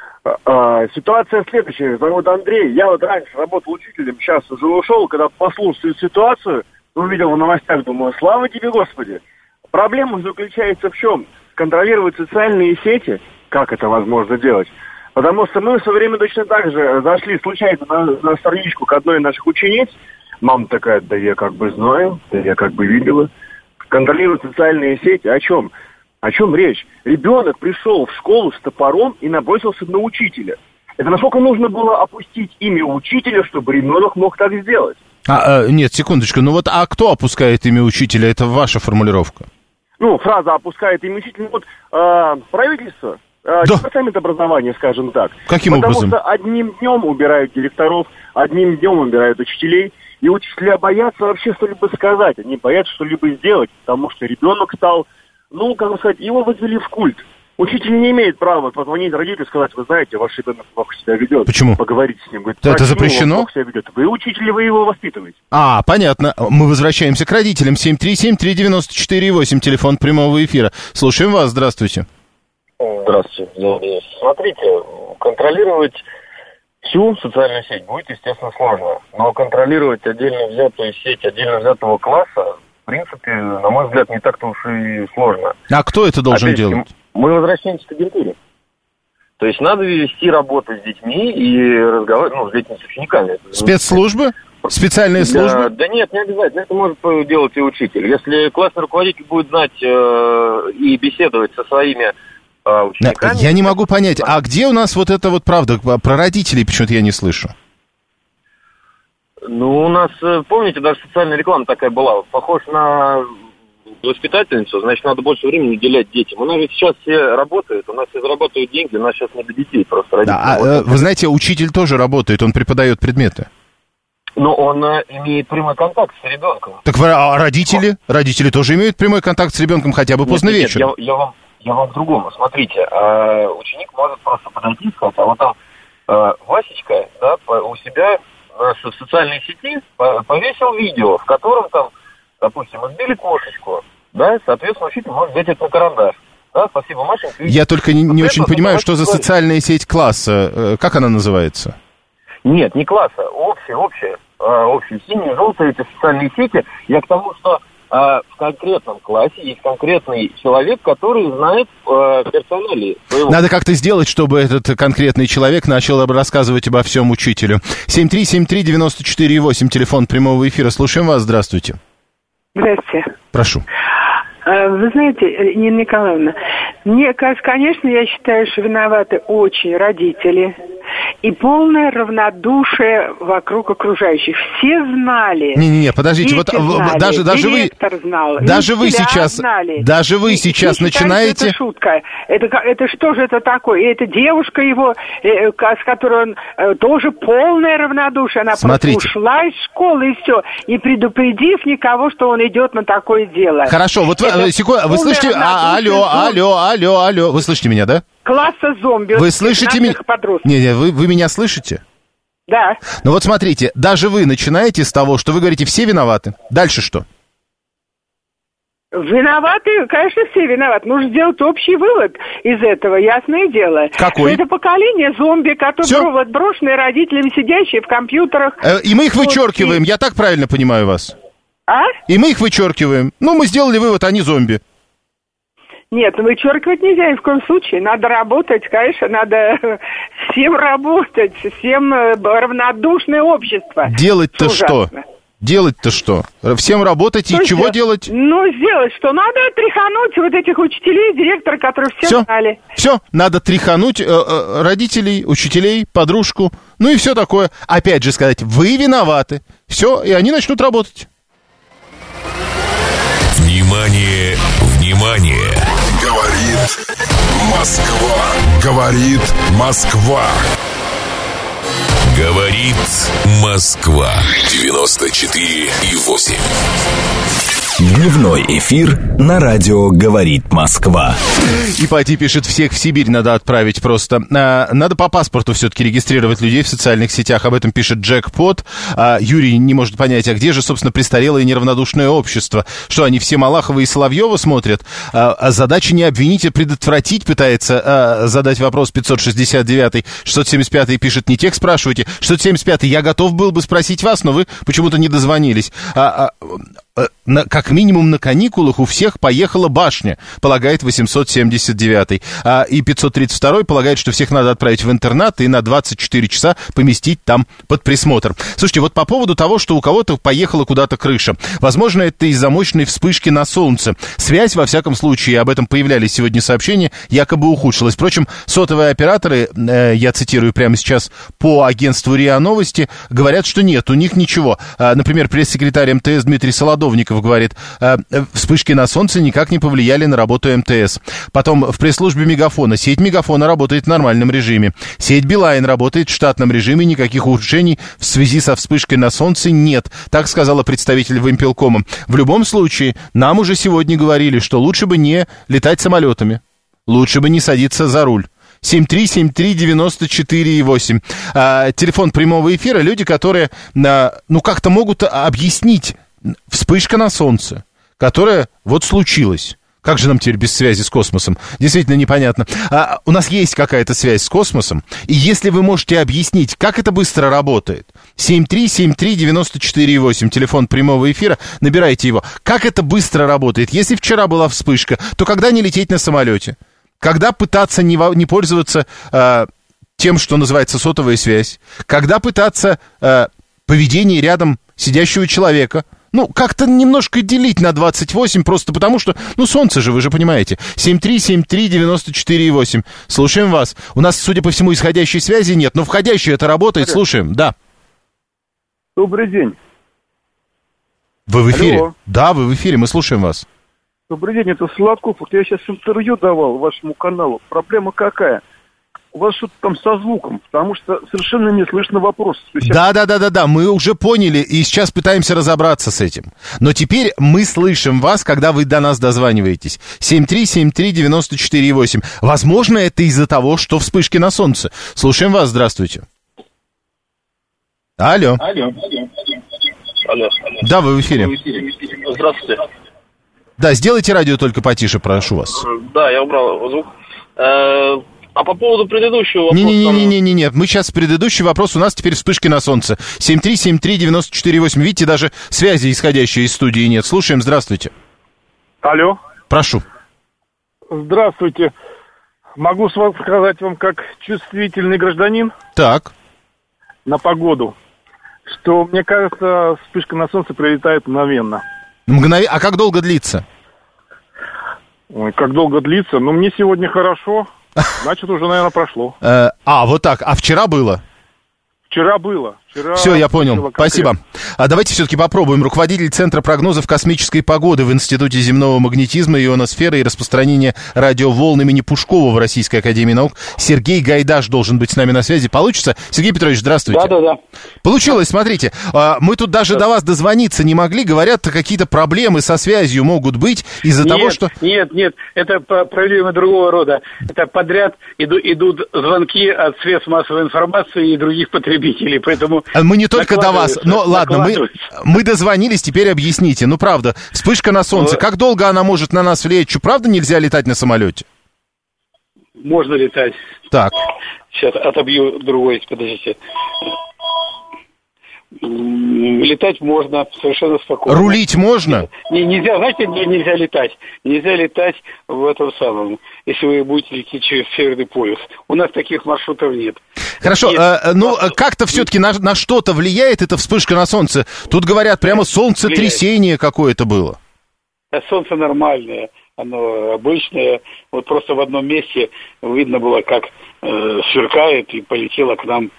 Ситуация следующая. Зовут Андрей. Я вот раньше работал учителем, сейчас уже ушел. Когда послушал ситуацию, увидел в новостях, думаю, слава тебе, Господи. Проблема заключается в чем? Контролировать социальные сети, как это возможно делать? Потому что мы в свое время точно так же зашли случайно на страничку к одной из наших учениц. Мама такая, да я как бы знаю, да я как бы видела. Контролировать социальные сети, о чем? О чем речь? Ребенок пришел в школу с топором и набросился на учителя. Это насколько нужно было опустить имя учителя, чтобы ребенок мог так сделать? Нет, секундочку, а кто опускает имя учителя? Это ваша формулировка. Фраза «опускает имя учителя». Вот правительство, департамент образования, скажем так. Каким образом? Потому что одним днем убирают директоров, одним днем убирают учителей. И учителя боятся вообще что-либо сказать. Они боятся что-либо сделать, потому что ребенок стал... его возвели в культ. Учитель не имеет права позвонить родителю и сказать, вы знаете, ваш ребенок плохо себя ведет. Почему? Поговорите с ним. Говорит, это запрещено? Он плохо себя ведет. Вы учитель, вы его воспитываете. Понятно. Мы возвращаемся к родителям. 7373948, телефон прямого эфира. Слушаем вас, здравствуйте. Здравствуйте. Смотрите, контролировать всю социальную сеть будет, естественно, сложно. Но контролировать отдельно взятую сеть, отдельно взятого класса, в принципе, на мой взгляд, не так-то уж и сложно. А кто это должен делать? Мы возвращаемся к агентуре. То есть надо вести работу с детьми и разговаривать, с детьми, с учениками. Спецслужбы? Специальные службы? Да нет, не обязательно. Это может делать и учитель. Если классный руководитель будет знать и беседовать со своими учениками... Я не могу понять, а где у нас вот это вот правда? Про родителей почему-то я не слышу. У нас, помните, даже социальная реклама такая была, похож на воспитательницу, значит, надо больше времени уделять детям. У нас ведь сейчас все работают, у нас все зарабатывают деньги, у нас сейчас не для детей просто родители. Вы знаете, учитель тоже работает, он преподает предметы. Но он имеет прямой контакт с ребенком. Так родители? Родители тоже имеют прямой контакт с ребенком хотя бы поздно вечером. Я вам к-другому. Смотрите, ученик может просто подойти и сказать, а вот там Васечка, да, у себя в социальной сети повесил видео, в котором там, допустим, избили кошечку, да, соответственно, учитель может взять это на карандаш. Да, спасибо, Машенька. Я только не очень понимаю, что за социальная сеть класса, как она называется? Нет, не класса, общая, синие, желтые, эти социальные сети. Я к тому, что в конкретном классе есть конкретный человек, который знает персонали своего. Надо как-то сделать, чтобы этот конкретный человек начал рассказывать обо всем учителю. 7373948, телефон прямого эфира. Слушаем вас, здравствуйте. Здравствуйте. Прошу. Вы знаете, Нина Николаевна, мне кажется, конечно, я считаю, что виноваты очень родители и полное равнодушие вокруг окружающих. Все знали. Не, подождите, вот знали, даже вы, знал, даже вы сейчас, знали. Даже вы сейчас начинаете. Это шутка. Это что же это такое? И эта девушка его, с которой он тоже полное равнодушие. Она просто ушла из школы и все, не предупредив никого, что он идет на такое дело. Хорошо, вот секунду, вы слышите? Алло, вы слышите меня, да? Класса зомби. Вы слышите меня? Не, вы меня слышите? Да. Ну вот смотрите, даже вы начинаете с того, что вы говорите, все виноваты. Дальше что? Виноваты, конечно, все виноваты. Нужно сделать общий вывод из этого, ясное дело. Какой? Что это поколение зомби, которые вот брошенные родителями, сидящие в компьютерах. И мы их вычеркиваем, я так правильно понимаю вас? А? И мы их вычеркиваем. Ну, мы сделали вывод, они зомби. Нет, вычеркивать нельзя ни в коем случае. Надо работать, конечно, надо всем работать, всем равнодушное общество. Делать-то что? Делать-то что? Всем работать и чего делать? Ну, сделать что? Надо тряхануть вот этих учителей, директора, которые все знали. Все, надо тряхануть родителей, учителей, подружку, ну и все такое. Опять же сказать, вы виноваты. Все, и они начнут работать. Внимание, внимание! Говорит Москва. Говорит Москва. Говорит Москва. 94,8. Дневной эфир на радио «Говорит Москва». Ипатий пишет, всех в Сибирь надо отправить просто. Надо по паспорту все-таки регистрировать людей в социальных сетях. Об этом пишет Джекпот. Юрий не может понять, а где же, собственно, престарелое и неравнодушное общество? Что, они все Малахова и Соловьева смотрят? Задача не обвинить, а предотвратить пытается задать вопрос 569-й. 675-й пишет, не тех спрашивайте. 675-й, я готов был бы спросить вас, но вы почему-то не дозвонились. Как минимум на каникулах у всех поехала башня, полагает 879-й. И 532-й полагает, что всех надо отправить в интернат и на 24 часа поместить там под присмотр. Слушайте, вот по поводу того, что у кого-то поехала куда-то крыша. Возможно, это из-за мощной вспышки на солнце. Связь, во всяком случае, об этом появлялись сегодня сообщения, якобы ухудшилась. Впрочем, сотовые операторы, я цитирую прямо сейчас по агентству РИА Новости, говорят, что нет, у них ничего. Например, пресс-секретарь МТС Дмитрий Солодовников говорит, вспышки на солнце никак не повлияли на работу МТС. Потом в пресс-службе Мегафона. Сеть Мегафона работает в нормальном режиме. Сеть Билайн работает в штатном режиме. Никаких ухудшений в связи со вспышкой на солнце нет. Так сказала представитель Вимпелкома. В любом случае, нам уже сегодня говорили, что лучше бы не летать самолетами. Лучше бы не садиться за руль. 7373948. Телефон прямого эфира. Люди, которые, как-то могут объяснить вспышка на солнце, которая вот случилась. Как же нам теперь без связи с космосом? Действительно непонятно. У нас есть какая-то связь с космосом, и если вы можете объяснить, как это быстро работает, 7373948, телефон прямого эфира, набирайте его. Как это быстро работает? Если вчера была вспышка, то когда не лететь на самолете? Когда пытаться не пользоваться тем, что называется сотовая связь? Когда пытаться поведение рядом сидящего человека? Как-то немножко делить на 28, просто потому что, солнце же, вы же понимаете. 7373948. Слушаем вас. У нас, судя по всему, исходящей связи нет, но входящая это работает. Слушаем, да. Добрый день. Вы в эфире? Алло. Да, вы в эфире, мы слушаем вас. Добрый день, это Солодков. Вот я сейчас интервью давал вашему каналу. Проблема какая? У вас что-то там со звуком, потому что совершенно не слышно вопрос. Да, мы уже поняли и сейчас пытаемся разобраться с этим. Но теперь мы слышим вас, когда вы до нас дозваниваетесь. 7373948. Возможно, это из-за того, что вспышки на солнце. Слушаем вас, здравствуйте. Алло. Да, вы в эфире. Здравствуйте. Да, сделайте радио только потише, прошу вас. Да, я убрал звук. А по поводу предыдущего вопроса... Нет, мы сейчас предыдущий вопрос, у нас теперь вспышки на солнце. 7373948, видите, даже связи исходящей из студии нет. Слушаем, здравствуйте. Алло. Прошу. Здравствуйте. Могу сказать вам, как чувствительный гражданин. Так. На погоду, что, мне кажется, вспышка на солнце прилетает мгновенно. А как долго длится? Ой, как долго длится? Мне сегодня хорошо. Значит, уже, наверное, прошло. Вот так. А вчера было? Вчера было. Все, я понял. Спасибо. Давайте все-таки попробуем. Руководитель Центра прогнозов космической погоды в Институте земного магнетизма, ионосферы и распространения радиоволн имени Пушкова в Российской академии наук Сергей Гайдаш должен быть с нами на связи. Получится? Сергей Петрович, здравствуйте. Да. Получилось, смотрите. Мы тут даже до вас дозвониться не могли. Говорят, какие-то проблемы со связью могут быть из-за того, что... Нет, это проблемы другого рода. Это подряд идут звонки от средств массовой информации и других потребителей, поэтому Мы не только до вас, но ладно, мы дозвонились, теперь объясните. Ну, правда, вспышка на солнце, как долго она может на нас влиять? Что, правда нельзя летать на самолете? Можно летать. Так. Сейчас отобью другой, подождите. Летать можно совершенно спокойно. Рулить можно? Нельзя, знаете, нельзя летать. Нельзя летать в этом самом, если вы будете лететь через Северный полюс. У нас таких маршрутов нет. Хорошо, как-то все-таки на что-то влияет эта вспышка на солнце? Тут говорят, прямо солнцетрясение какое-то было. Солнце нормальное, оно обычное. Вот просто в одном месте видно было, как сверкает и полетело к нам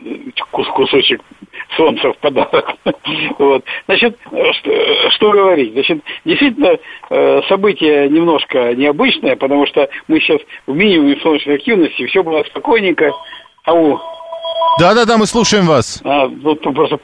кусочек солнца в подарок. Вот. Значит, что говорить? Значит, действительно, событие немножко необычное, потому что мы сейчас в минимуме солнечной активности, все было спокойненько. Да-да-да, мы слушаем вас. Ну, просто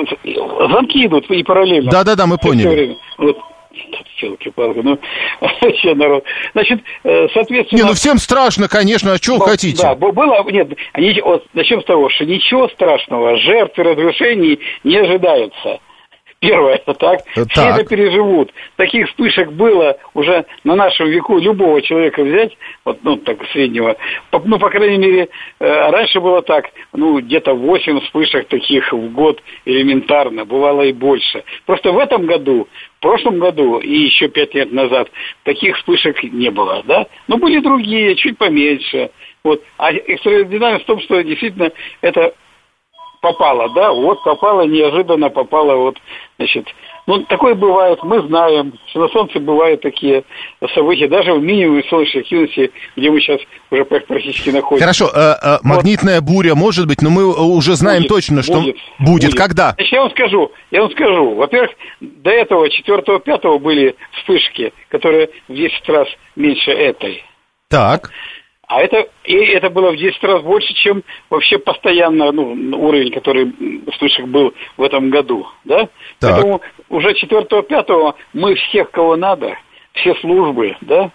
звонки идут и параллельно. Да-да-да, мы поняли. Вот. Челки-палки, ну, вообще народ. Значит, соответственно... Не, ну всем страшно, конечно, а что вы хотите? Да, было, нет, вот, начнем с того, что ничего страшного, жертв и разрушений не ожидается. Первое, так? Все это переживут. Таких вспышек было уже на нашем веку, любого человека взять, вот, ну, так, среднего, ну, по крайней мере, раньше было так, ну, где-то 8 вспышек таких в год элементарно, бывало и больше. Просто в этом году, в прошлом году и еще 5 лет назад таких вспышек не было, да? Но были другие, чуть поменьше. Вот. А экстраординарность в том, что действительно это попало, да, вот попало, неожиданно попало, вот, значит, ну, такое бывает, мы знаем, что на Солнце бывают такие события, даже в минимуме солнечной активности, где мы сейчас уже практически находимся. Хорошо, магнитная буря может быть, но мы уже знаем точно, что будет. Когда? Значит, я вам скажу, во-первых, до этого 4-5 были вспышки, которые в 10 раз меньше этой. Так. А это было в 10 раз больше, чем вообще постоянно, ну, уровень, который вспышек был в этом году, да? Так. Поэтому уже 4-5 мы всех, кого надо, все службы, да,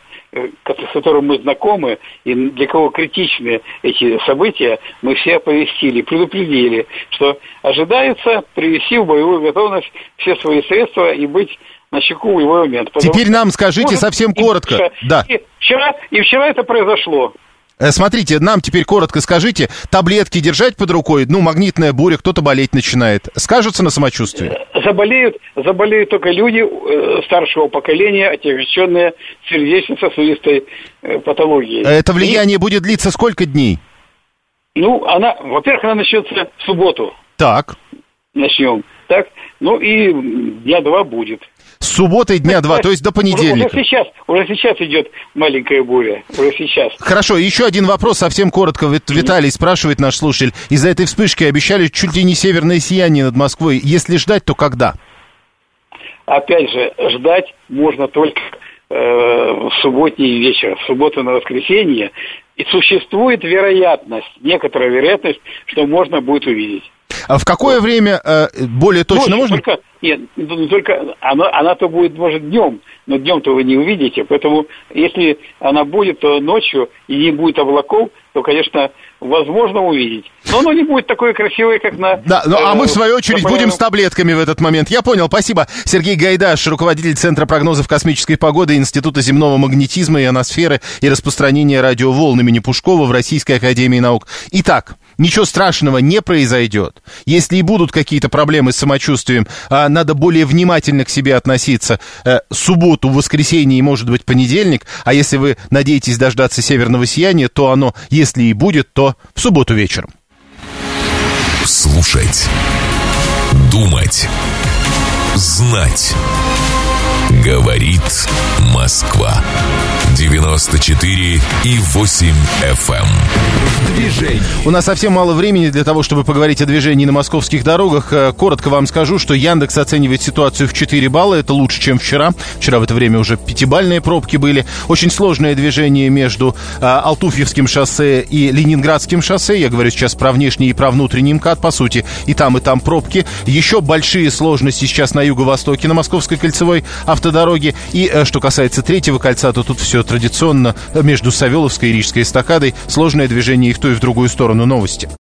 с которыми мы знакомы, и для кого критичны эти события, мы все оповестили, предупредили, что ожидается привести в боевую готовность все свои средства и быть на чеку в любой момент. Теперь нам скажите совсем коротко. Да. И вчера это произошло. Смотрите, нам теперь коротко скажите, таблетки держать под рукой, ну, магнитная буря, кто-то болеть начинает, скажется на самочувствии? Заболеют только люди старшего поколения, отягощенные сердечно-сосудистой патологией. Это влияние будет длиться сколько дней? Ну, во-первых, она начнется в субботу. Так. Начнем. Так, ну и дня 2 будет. С субботы дня 2, то есть до понедельника. Уже сейчас идет маленькая буря, уже сейчас. Хорошо, еще один вопрос, совсем коротко. Виталий спрашивает, наш слушатель. Из-за этой вспышки обещали чуть ли не северное сияние над Москвой. Если ждать, то когда? Опять же, ждать можно только в субботний вечер, в субботу на воскресенье. И существует вероятность, некоторая вероятность, что можно будет увидеть. А в какое время более точно можно? Только она-то будет, может, днем, но днем-то вы не увидите, поэтому если она будет, то ночью и не будет облаков, то, конечно, возможно увидеть. Но оно не будет такое красивое, как на... Да, ну, а мы, в свою очередь, будем с таблетками в этот момент. Я понял, спасибо. Сергей Гайдаш, руководитель Центра прогнозов космической погоды Института земного магнетизма, ионосферы и распространения радиоволн имени Пушкова в Российской академии наук. Итак, ничего страшного не произойдет. Если и будут какие-то проблемы с самочувствием, надо более внимательно к себе относиться. Субботу, воскресенье и, может быть, понедельник. А если вы надеетесь дождаться северного сияния, то оно, если и будет, то в субботу вечером. Слушать, думать, знать. Говорит Москва. 94,8 FM. Движение. У нас совсем мало времени для того, чтобы поговорить о движении на московских дорогах. Коротко вам скажу, что Яндекс оценивает ситуацию в 4 балла. Это лучше, чем вчера. Вчера в это время уже 5-бальные пробки были. Очень сложное движение между Алтуфьевским шоссе и Ленинградским шоссе. Я говорю сейчас про внешний и про внутренний МКАД. По сути, и там пробки. Еще большие сложности сейчас на юго-востоке, на Московской кольцевой автодороге. И что касается третьего кольца, то тут все традиционно между Савеловской и Рижской эстакадой. Сложное движение и в ту, и в другую сторону. Новости.